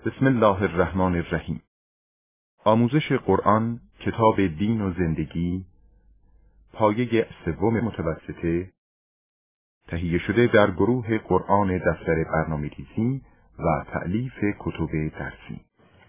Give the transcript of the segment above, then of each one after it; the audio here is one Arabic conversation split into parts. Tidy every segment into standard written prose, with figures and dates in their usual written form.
بسم الله الرحمن الرحیم. آموزش قرآن، کتاب دین و زندگی، پایه سوم متوسطه، تهیه شده در گروه قرآن دفتر برنامه‌ریزی و تألیف کتب درسی.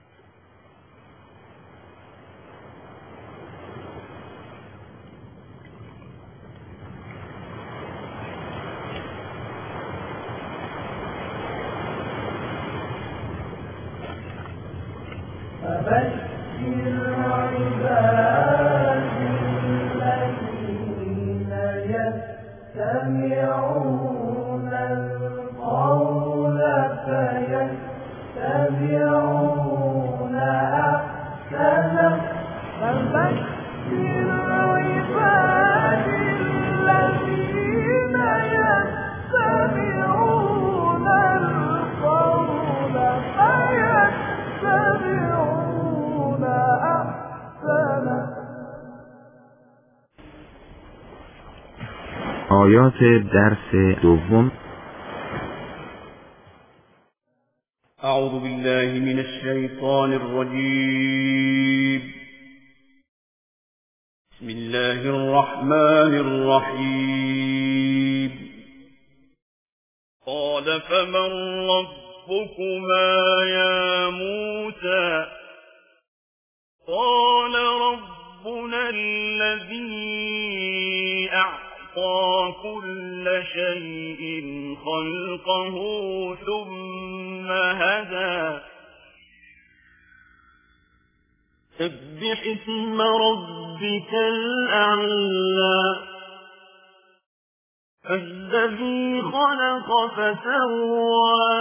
آیات درس دوم. اعوذ بالله من الشیطان الرجیم. بسم الله الرحمن الرحیم. قال فمن ربكما يا موسى؟ قال ربنا الذي أعطى كل شيء خلقه ثم هدى. سبح اسم ربك الأعلى الذي خلق فسوى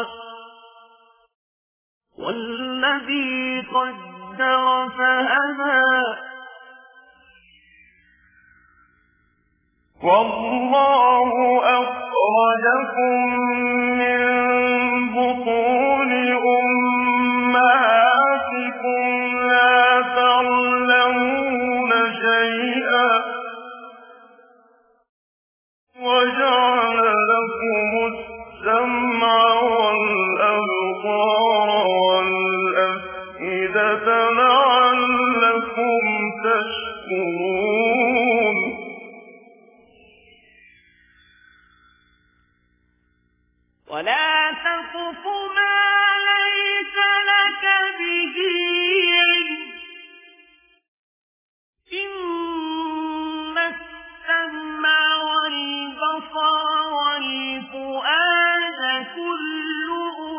والذي قدر فهدى. والله أخرجكم من بطون أمهاتكم لا تعلمون شيئا وجعل لكم السمع والأبصار والأفئدة لعلكم تشكرون. ولا تقف ما ليس لك به علم. إن السمع والبصر والفؤاد كل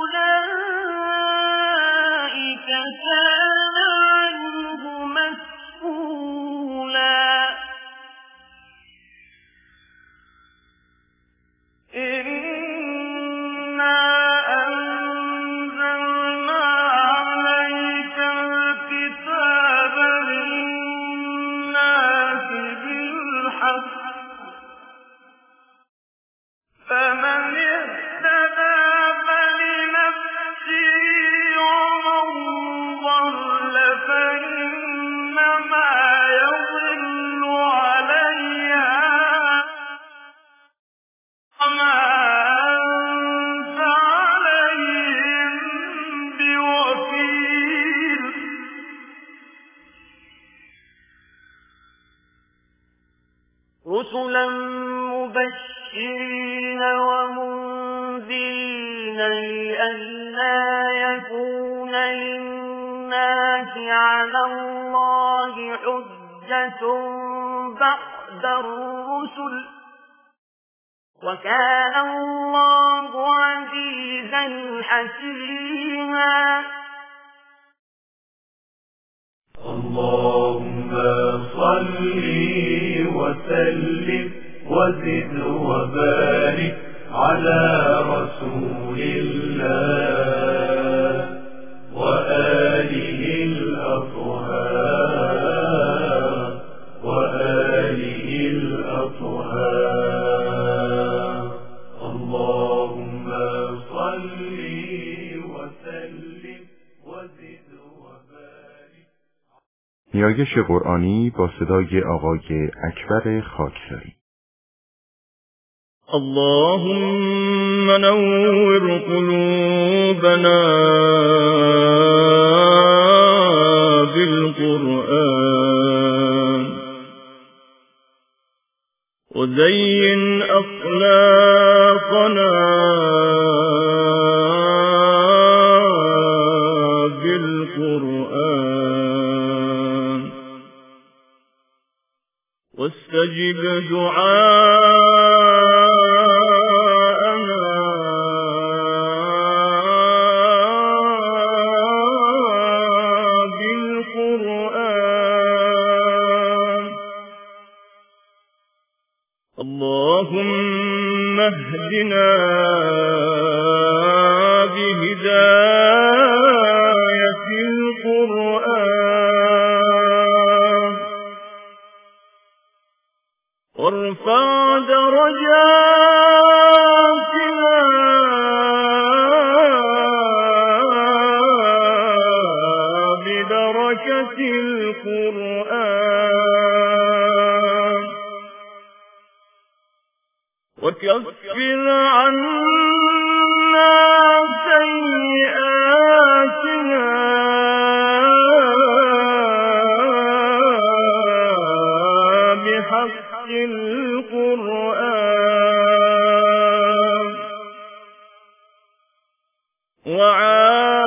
أولئك كان عنه مسؤولا. فمن اهتدى فلنفسه ومن ضل فإنما يضل عليها وما أنت عليهم بوكيل. رسلا مبشرين ومنذرين لئلا يكون للناس على الله حجة بعد الرسل وكان الله عزيزا حكيما. اللهم صل وسلم وزد وبارك على رسول الله وآله الأطهار وآله الأطهار. اللهم صل وسلم وزد وبارك. نیایش قرآنی با صدای آقای اکبر خاکساری. اللهم نور قلوبنا وزين أخلاقنا بالقرآن واستجب دعاءنا بالقرآن. اللهم اهدنا بهداية القرآن وارفع درجاتنا ببركة القرآن وكفر عنا سيئاتنا بحق القرآن